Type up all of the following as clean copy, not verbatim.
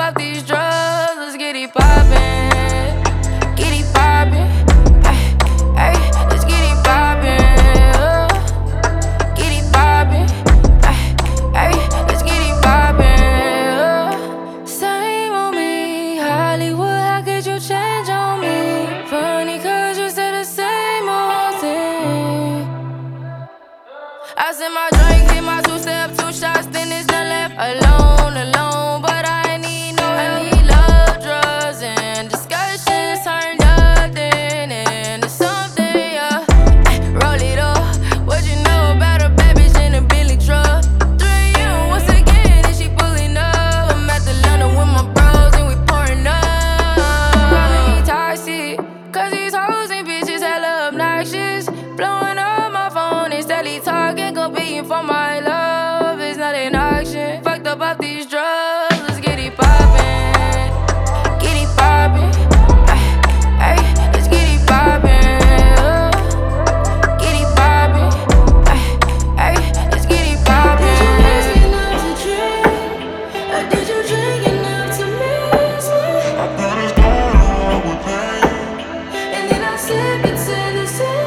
off these drugs, let's get it poppin'. Get it poppin'. Ay, let's get it poppin'. Get it poppin'. Ay, let's get it poppin'. Same on me, Hollywood, how could you change on me? Funny cause you said the same old thing. I sent my drink, hit my two-step, 2 shots, then it's done left alone, but I need no help. I need love, drugs, and discussions turned nothing into something, yeah. Roll it up, what you know about a bad bitch in a Bentley truck? 3 a.m. once again, and she pulling up. I'm at the London with my bros, and we pouring up. I ain't toxic, cause these hoes and bitches hella obnoxious. Blowing up my phone and steady talking, competing for my love. It's not an auction. Fucked up off these drugs, let's get it poppin'. Get it poppin'. Ay, let's get it poppin'. Get it poppin'. Ay, let's get it poppin'. Did you ask me not to drink? Or did you drink enough to miss me? I thought it's going on with pain. And then I sip it to the center.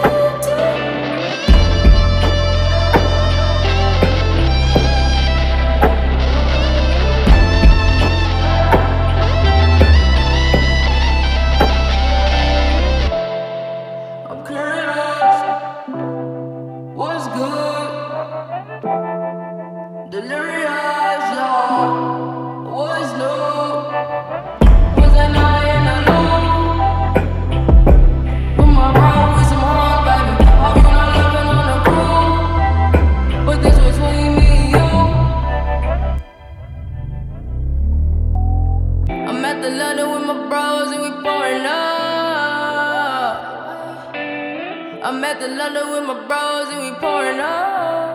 I'm curious, what's good? Delirious, y'all. What's new? Was I not in alone? With my bro, with some hoes, baby. Hope you not loving on the crew, but this was between me and you. I'm at the London with my bros and we pouring up. I'm at the London with my bros and we pouring up.